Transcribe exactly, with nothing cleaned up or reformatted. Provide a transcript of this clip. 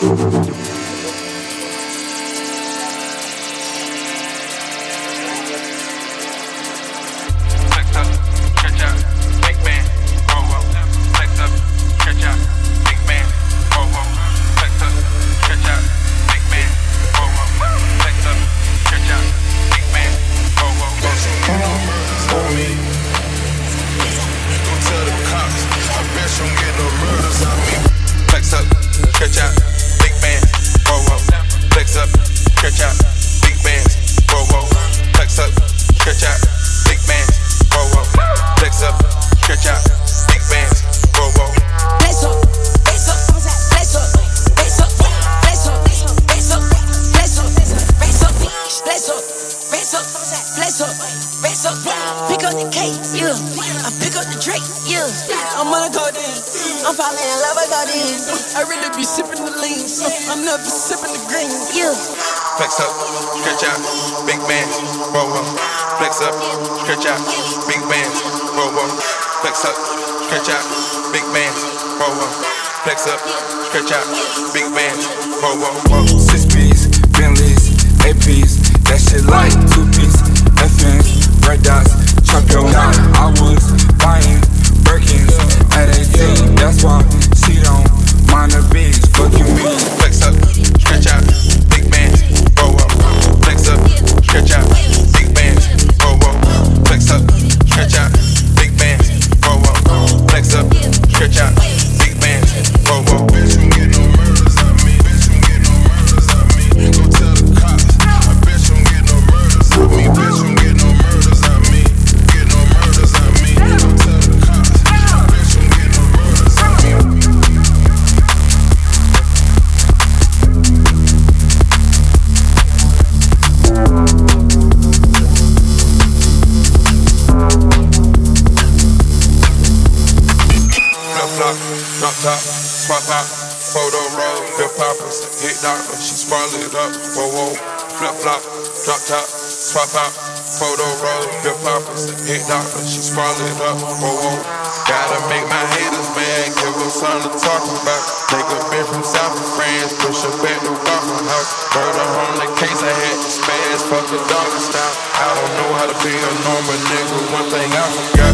Flex up, stretch out, big bands, roll up. Flex up, stretch out, big bands, roll up. Flex up, stretch out, big bands, roll up. Flex up, stretch out, big bands, roll up. Six P's, Bentleys, eight P's, that shit like two P's, F N's, red dots, chop your knot. I was buying Birkins at eighteen, that's why she don't mind the beats. Fuck you mean? Flex up, stretch out, big bands, roll up. Flex up, stretch out, big bands, roll up. Flex up, stretch out, big bands, roll up. Flex up, stretch out, big bands, roll up. Bitch, you get no murders on me. Bitch, you get no murders on me. Go tell the cops. I bet you get no murders on me. Bitch, you get no murders on me. Get no murders on me. Go tell the cops. I bet you get no murders on me. Drop top, swap out, photo roll, hip hoppers, hit doctor, she swallow it up, whoa whoa, flip flop, drop top, swap out, photo roll, hip hoppers, hit doctor, she swallow it up, whoa whoa. Gotta make my haters mad, give us something to talk about. Take a bit from South of France, push her back to Waffle House. Murder on the case, I had to spaz, fuck the dog style. I don't know how to be a normal nigga, one thing I forgot.